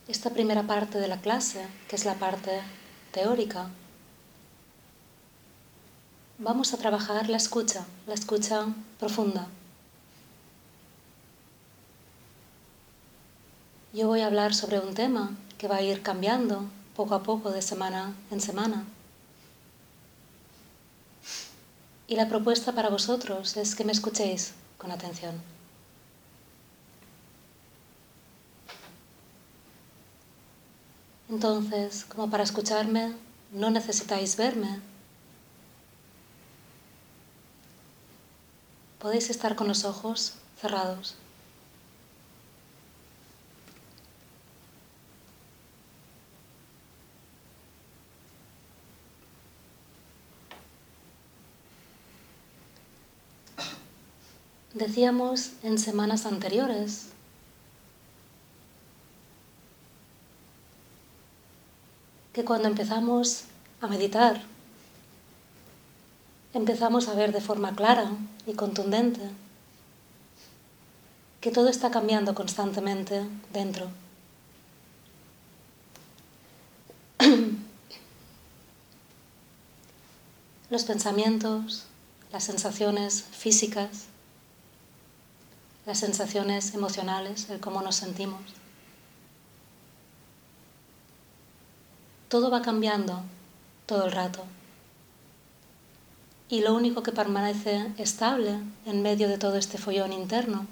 esta primera parte de la clase, que es la parte teórica, vamos a trabajar la escucha profunda. Yo voy a hablar sobre un tema que va a ir cambiando poco a poco de semana en semana. Y la propuesta para vosotros es que me escuchéis con atención. Entonces, como para escucharme, no necesitáis verme. Podéis estar con los ojos cerrados. Decíamos en semanas anteriores que cuando empezamos a meditar, empezamos a ver de forma clara y contundente que todo está cambiando constantemente dentro. Los pensamientos, las sensaciones físicas, las sensaciones emocionales, el cómo nos sentimos. Todo va cambiando todo el rato. Y lo único que permanece estable en medio de todo este follón interno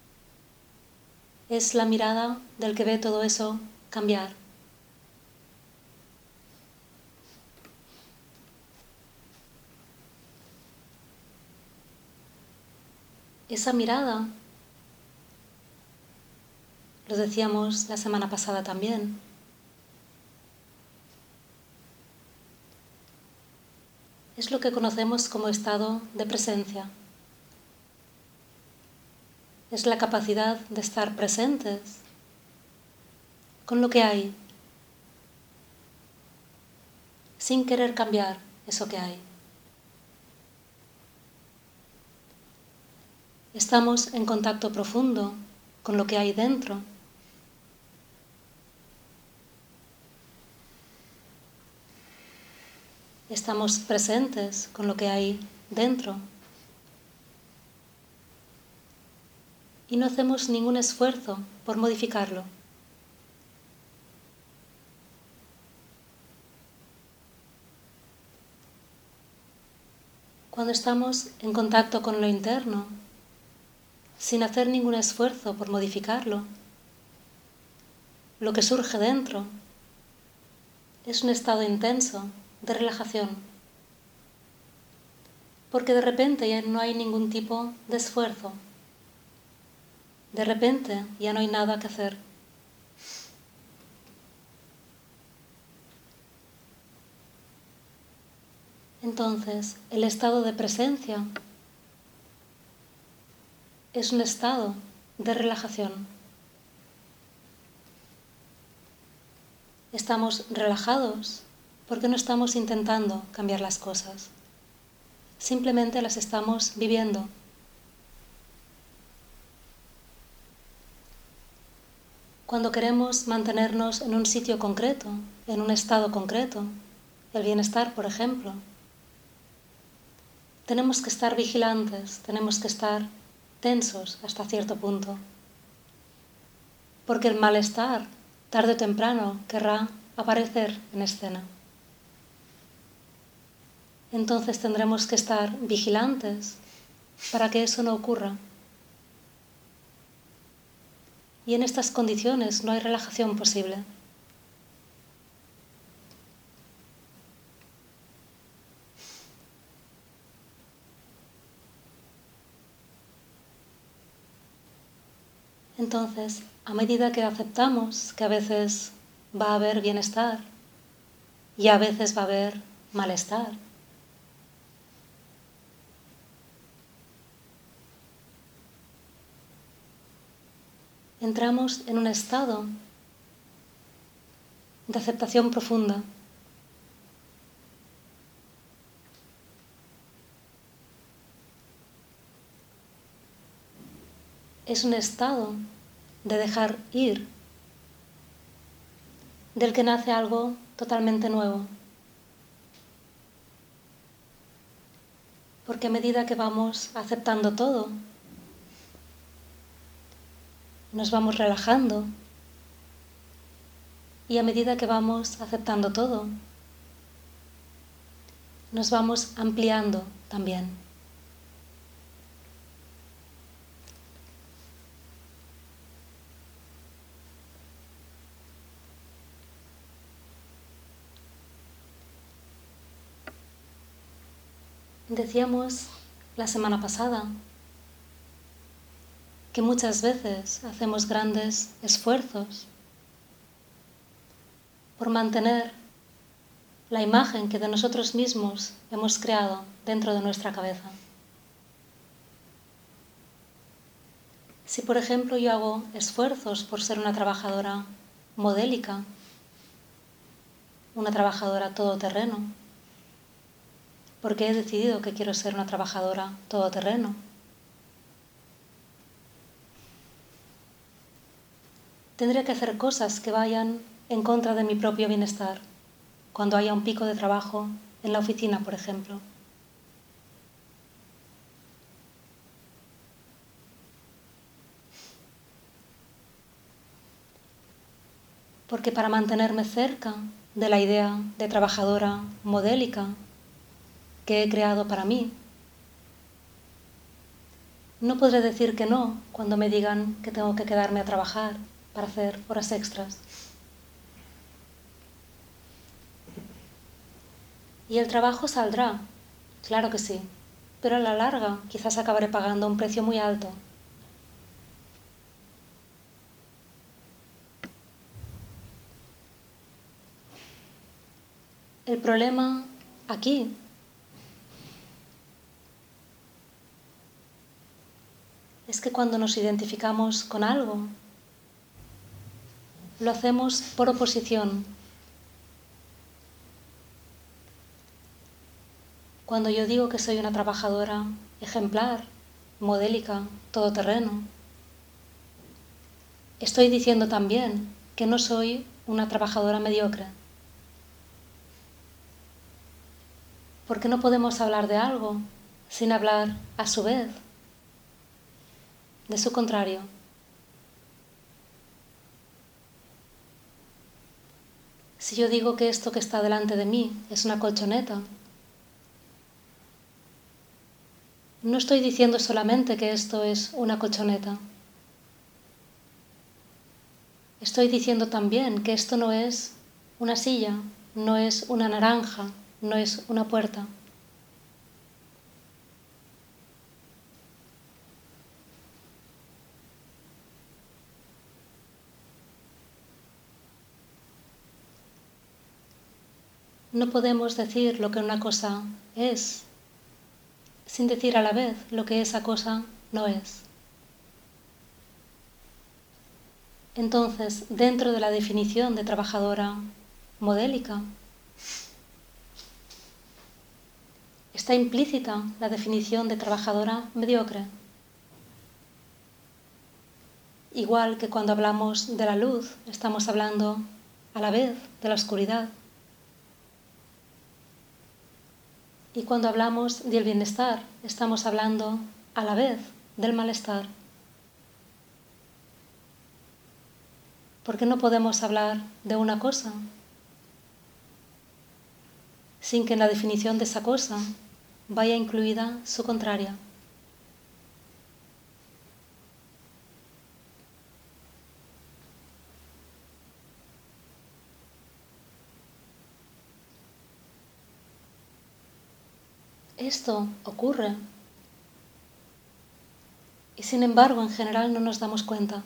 es la mirada del que ve todo eso cambiar. Esa mirada, lo decíamos la semana pasada también, es lo que conocemos como estado de presencia. Es la capacidad de estar presentes con lo que hay, sin querer cambiar eso que hay. Estamos en contacto profundo con lo que hay dentro. Estamos presentes con lo que hay dentro. Y no hacemos ningún esfuerzo por modificarlo. Cuando estamos en contacto con lo interno, sin hacer ningún esfuerzo por modificarlo, lo que surge dentro es un estado intenso de relajación, porque de repente ya no hay ningún tipo de esfuerzo. De repente ya no hay nada que hacer. Entonces, el estado de presencia es un estado de relajación. Estamos relajados porque no estamos intentando cambiar las cosas. Simplemente las estamos viviendo. Cuando queremos mantenernos en un sitio concreto, en un estado concreto, el bienestar, por ejemplo, tenemos que estar vigilantes, tenemos que estar tensos hasta cierto punto. Porque el malestar, tarde o temprano, querrá aparecer en escena. Entonces tendremos que estar vigilantes para que eso no ocurra. Y en estas condiciones no hay relajación posible. Entonces, a medida que aceptamos que a veces va a haber bienestar y a veces va a haber malestar, entramos en un estado de aceptación profunda. Es un estado de dejar ir del que nace algo totalmente nuevo. Porque a medida que vamos aceptando todo, nos vamos relajando, y a medida que vamos aceptando todo, nos vamos ampliando también. Decíamos la semana pasada que muchas veces hacemos grandes esfuerzos por mantener la imagen que de nosotros mismos hemos creado dentro de nuestra cabeza. Si, por ejemplo, yo hago esfuerzos por ser una trabajadora modélica, una trabajadora todoterreno, porque he decidido que quiero ser una trabajadora todoterreno, tendría que hacer cosas que vayan en contra de mi propio bienestar, cuando haya un pico de trabajo en la oficina, por ejemplo. Porque para mantenerme cerca de la idea de trabajadora modélica que he creado para mí, no podré decir que no cuando me digan que tengo que quedarme a trabajar para hacer horas extras. Y el trabajo saldrá, claro que sí, pero a la larga quizás acabaré pagando un precio muy alto. El problema aquí es que cuando nos identificamos con algo, lo hacemos por oposición. Cuando yo digo que soy una trabajadora ejemplar, modélica, todoterreno, estoy diciendo también que no soy una trabajadora mediocre. Porque no podemos hablar de algo sin hablar, a su vez, de su contrario. Si yo digo que esto que está delante de mí es una colchoneta, no estoy diciendo solamente que esto es una colchoneta. Estoy diciendo también que esto no es una silla, no es una naranja, no es una puerta. No podemos decir lo que una cosa es sin decir a la vez lo que esa cosa no es. Entonces, dentro de la definición de trabajadora modélica, está implícita la definición de trabajadora mediocre. Igual que cuando hablamos de la luz, estamos hablando a la vez de la oscuridad. Y cuando hablamos del bienestar, estamos hablando a la vez del malestar. Porque no podemos hablar de una cosa sin que en la definición de esa cosa vaya incluida su contraria. Esto ocurre y sin embargo en general no nos damos cuenta.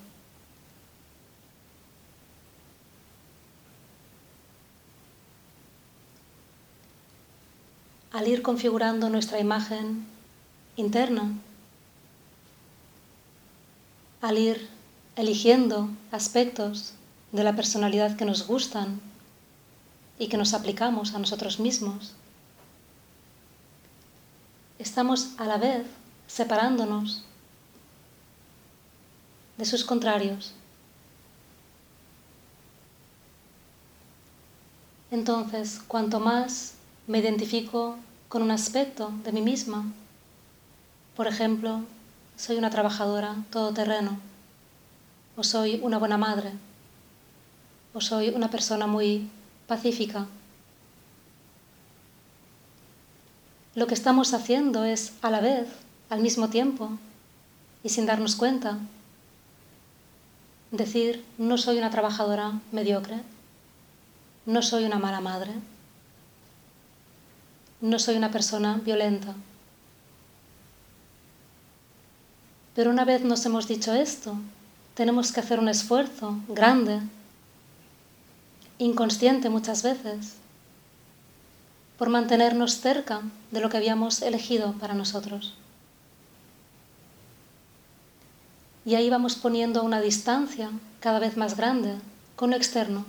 Al ir configurando nuestra imagen interna, al ir eligiendo aspectos de la personalidad que nos gustan y que nos aplicamos a nosotros mismos, estamos a la vez separándonos de sus contrarios. Entonces, cuanto más me identifico con un aspecto de mí misma, por ejemplo, soy una trabajadora todoterreno, o soy una buena madre, o soy una persona muy pacífica, lo que estamos haciendo es, a la vez, al mismo tiempo, y sin darnos cuenta, decir: no soy una trabajadora mediocre, no soy una mala madre, no soy una persona violenta. Pero una vez nos hemos dicho esto, tenemos que hacer un esfuerzo grande, inconsciente muchas veces, por mantenernos cerca de lo que habíamos elegido para nosotros. Y ahí vamos poniendo una distancia cada vez más grande con lo externo.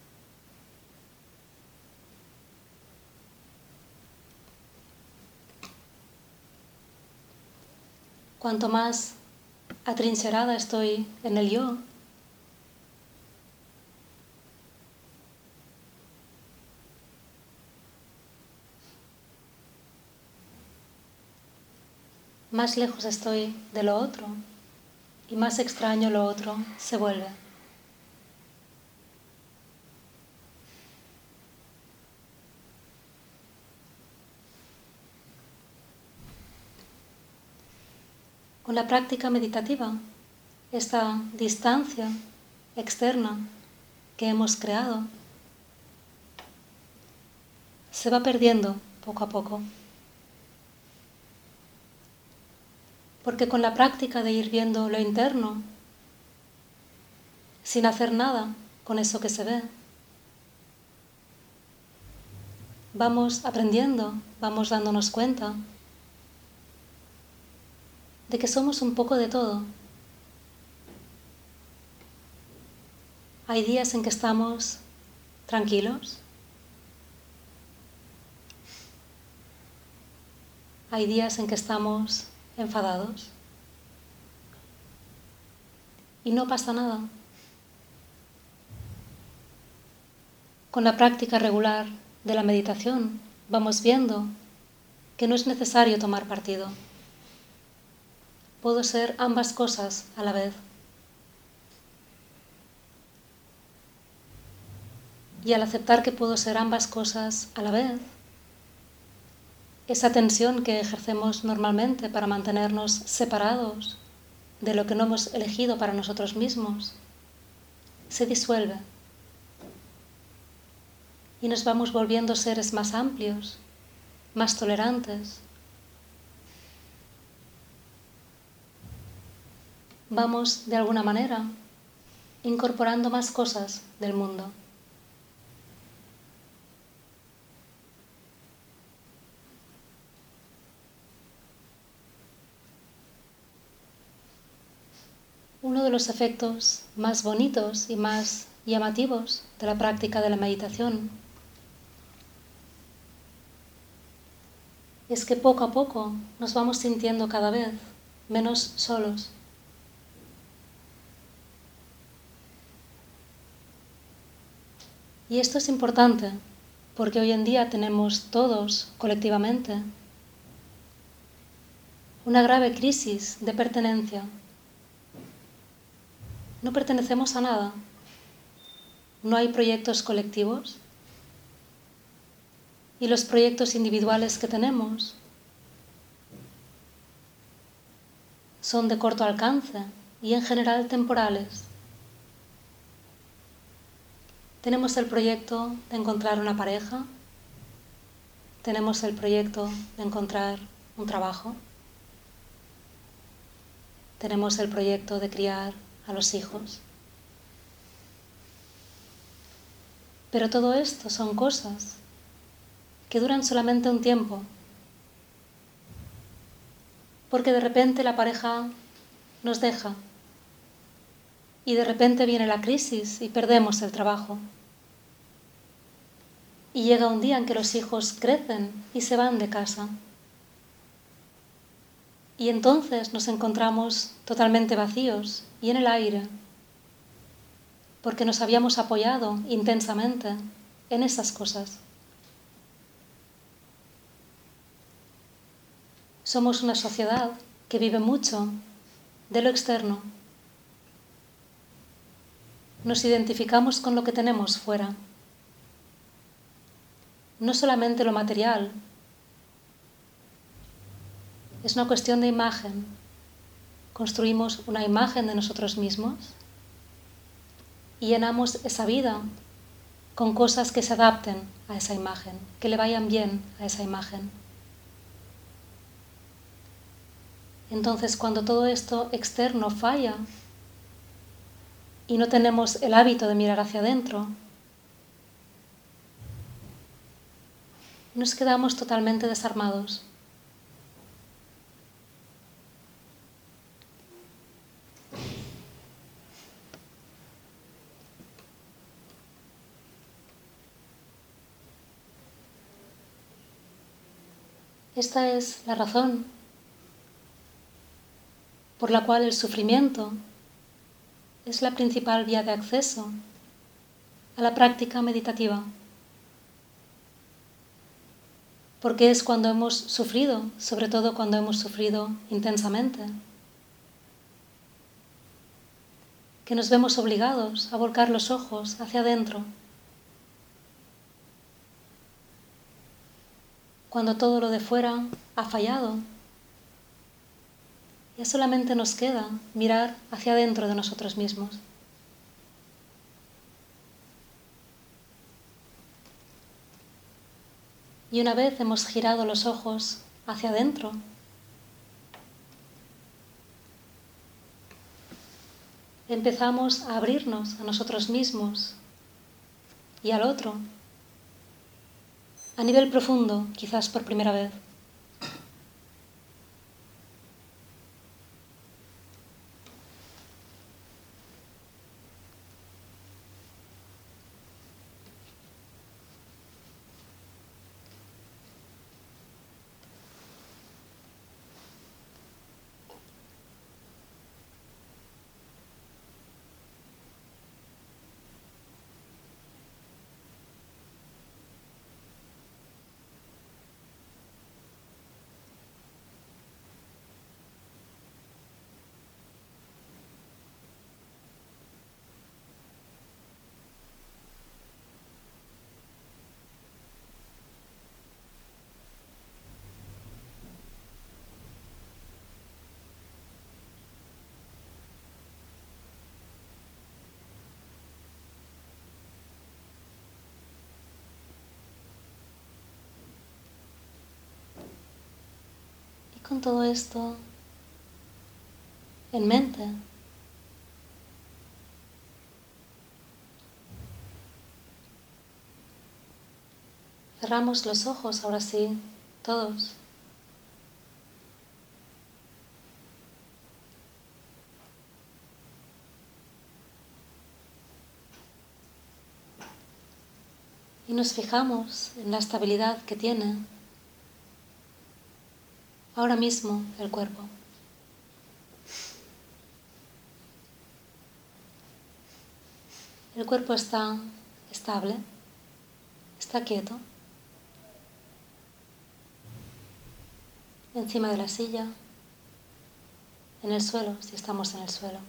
Cuanto más atrincherada estoy en el yo, más lejos estoy de lo otro y más extraño lo otro se vuelve. Con la práctica meditativa, esta distancia externa que hemos creado se va perdiendo poco a poco. Porque con la práctica de ir viendo lo interno, sin hacer nada con eso que se ve, vamos aprendiendo, vamos dándonos cuenta de que somos un poco de todo. Hay días en que estamos tranquilos, hay días en que estamos enfadados y no pasa nada. Con la práctica regular de la meditación vamos viendo que no es necesario tomar partido. Puedo ser ambas cosas a la vez. Y al aceptar que puedo ser ambas cosas a la vez, esa tensión que ejercemos normalmente para mantenernos separados de lo que no hemos elegido para nosotros mismos, se disuelve. Y nos vamos volviendo seres más amplios, más tolerantes. Vamos, de alguna manera, incorporando más cosas del mundo. Uno de los efectos más bonitos y más llamativos de la práctica de la meditación es que poco a poco nos vamos sintiendo cada vez menos solos. Y esto es importante porque hoy en día tenemos todos, colectivamente, una grave crisis de pertenencia. No pertenecemos a nada. No hay proyectos colectivos. Y los proyectos individuales que tenemos son de corto alcance y en general temporales. Tenemos el proyecto de encontrar una pareja, tenemos el proyecto de encontrar un trabajo, tenemos el proyecto de criar a los hijos. Pero todo esto son cosas que duran solamente un tiempo, porque de repente la pareja nos deja y de repente viene la crisis y perdemos el trabajo. Y llega un día en que los hijos crecen y se van de casa. Y entonces nos encontramos totalmente vacíos y en el aire, porque nos habíamos apoyado intensamente en esas cosas. Somos una sociedad que vive mucho de lo externo. Nos identificamos con lo que tenemos fuera. No solamente lo material, es una cuestión de imagen. Construimos una imagen de nosotros mismos y llenamos esa vida con cosas que se adapten a esa imagen, que le vayan bien a esa imagen. Entonces, cuando todo esto externo falla y no tenemos el hábito de mirar hacia adentro, nos quedamos totalmente desarmados. Esta es la razón por la cual el sufrimiento es la principal vía de acceso a la práctica meditativa. Porque es cuando hemos sufrido, sobre todo cuando hemos sufrido intensamente, que nos vemos obligados a volcar los ojos hacia adentro. Cuando todo lo de fuera ha fallado, ya solamente nos queda mirar hacia adentro de nosotros mismos. Y una vez hemos girado los ojos hacia adentro, empezamos a abrirnos a nosotros mismos y al otro, a nivel profundo, quizás por primera vez. Y con todo esto en mente, cerramos los ojos ahora sí, todos. Y nos fijamos en la estabilidad que tiene ahora mismo el cuerpo. El cuerpo está estable, está quieto, encima de la silla, en el suelo, si estamos en el suelo.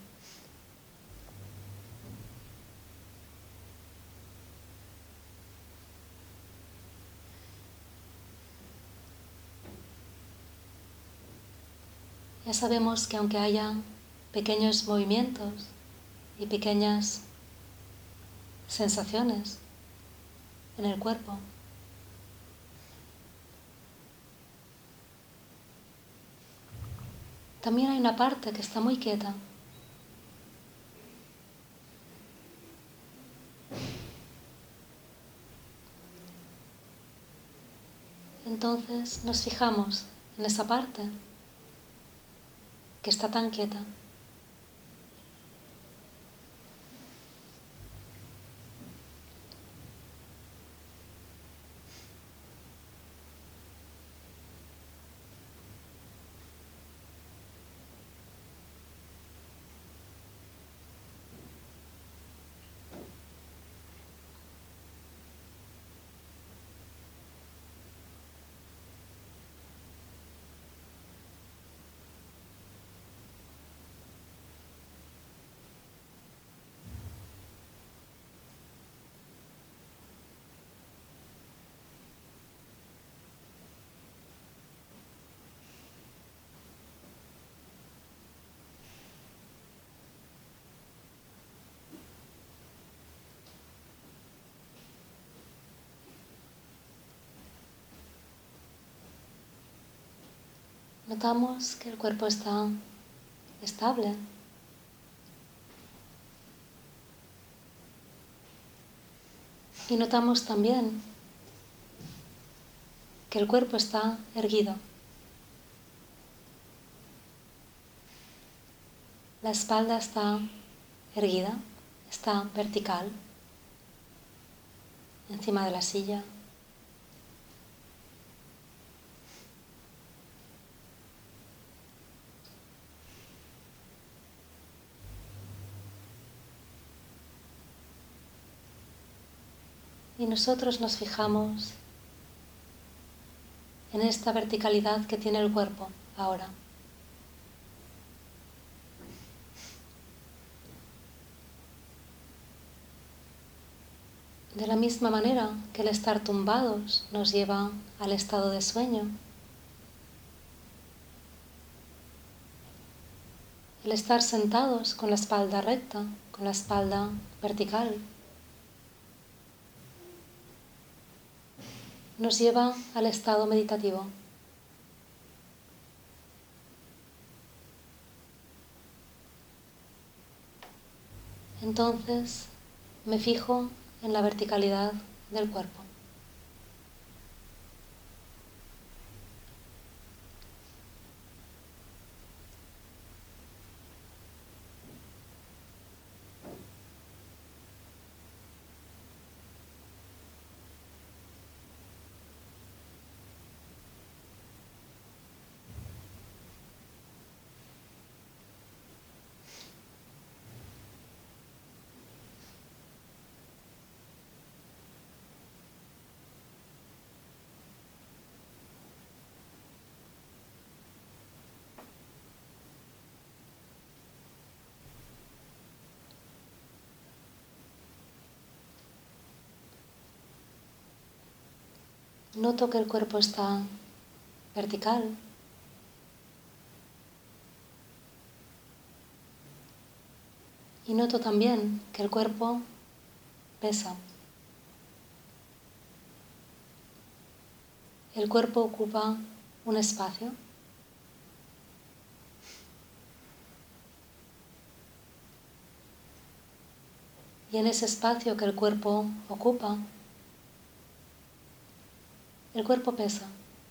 Ya sabemos que aunque haya pequeños movimientos y pequeñas sensaciones en el cuerpo, también hay una parte que está muy quieta. Entonces nos fijamos en esa parte que está tan quieta. Notamos que el cuerpo está estable. Y notamos también que el cuerpo está erguido. La espalda está erguida, está vertical, encima de la silla. Y nosotros nos fijamos en esta verticalidad que tiene el cuerpo ahora. De la misma manera que el estar tumbados nos lleva al estado de sueño, el estar sentados con la espalda recta, con la espalda vertical, nos lleva al estado meditativo. Entonces me fijo en la verticalidad del cuerpo. Noto que el cuerpo está vertical. Y noto también que el cuerpo pesa. El cuerpo ocupa un espacio. Y en ese espacio que el cuerpo ocupa, el cuerpo pesa.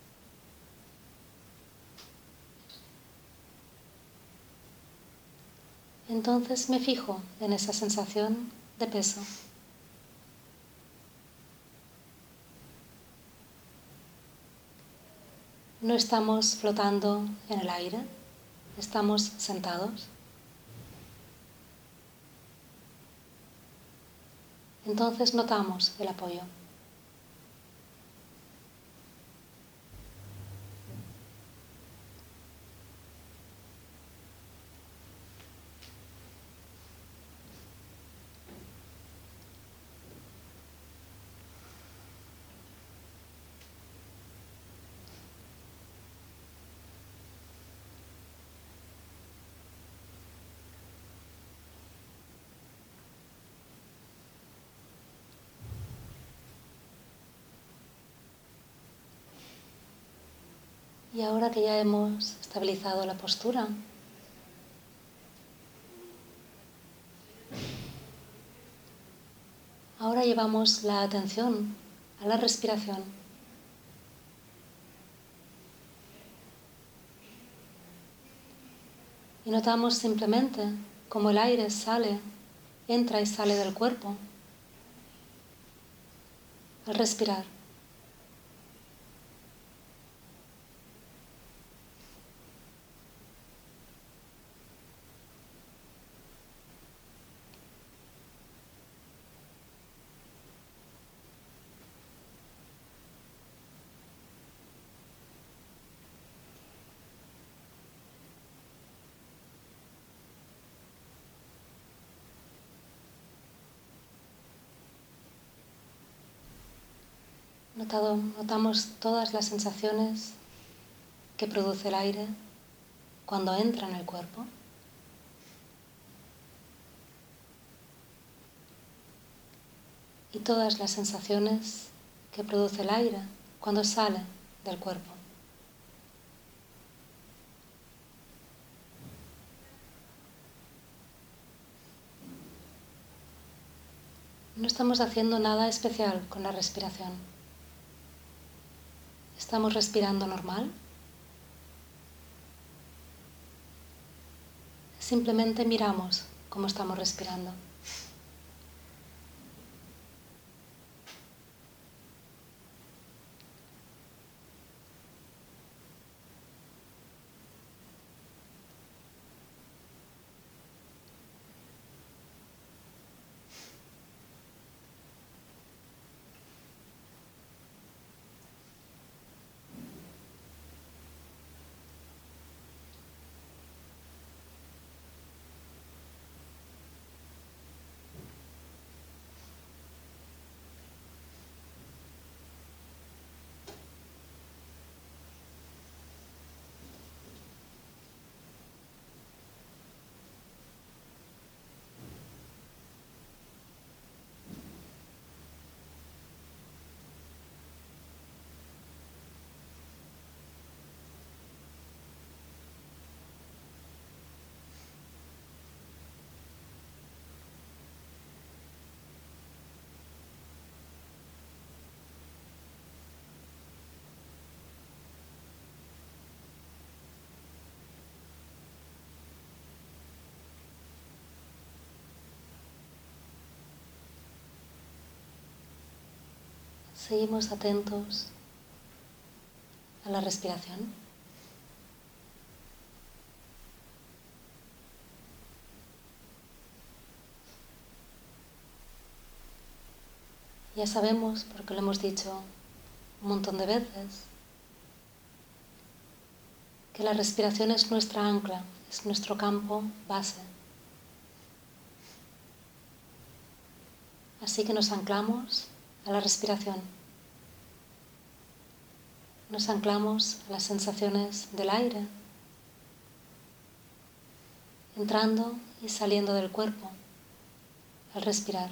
Entonces me fijo en esa sensación de peso. No estamos flotando en el aire, estamos sentados. Entonces notamos el apoyo. Y ahora que ya hemos estabilizado la postura, ahora llevamos la atención a la respiración. Y notamos simplemente cómo el aire entra y sale del cuerpo al respirar. Notamos todas las sensaciones que produce el aire cuando entra en el cuerpo. Y todas las sensaciones que produce el aire cuando sale del cuerpo. No estamos haciendo nada especial con la respiración. Estamos respirando normal. Simplemente miramos cómo estamos respirando. Seguimos atentos a la respiración. Ya sabemos, porque lo hemos dicho un montón de veces, que la respiración es nuestra ancla, es nuestro campo base. Así que nos anclamos a la respiración. Nos anclamos a las sensaciones del aire, entrando y saliendo del cuerpo al respirar.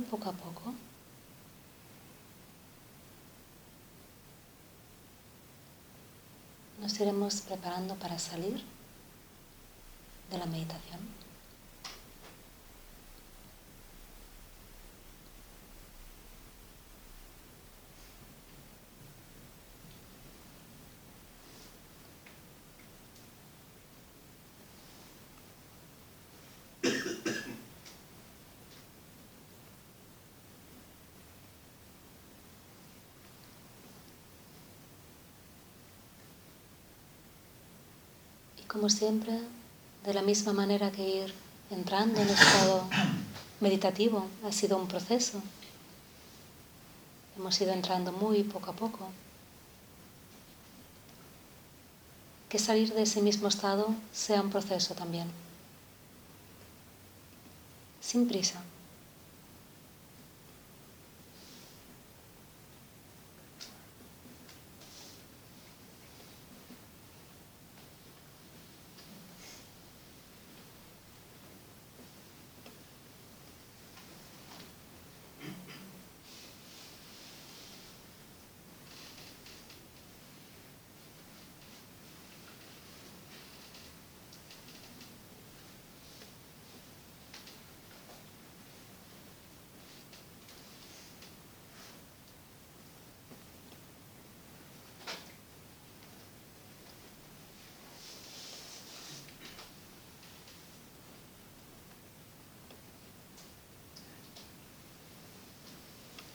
poco a poco nos iremos preparando para salir de la meditación. Como siempre, de la misma manera que ir entrando en estado meditativo ha sido un proceso. Hemos ido entrando muy poco a poco. Que salir de ese mismo estado sea un proceso también. Sin prisa.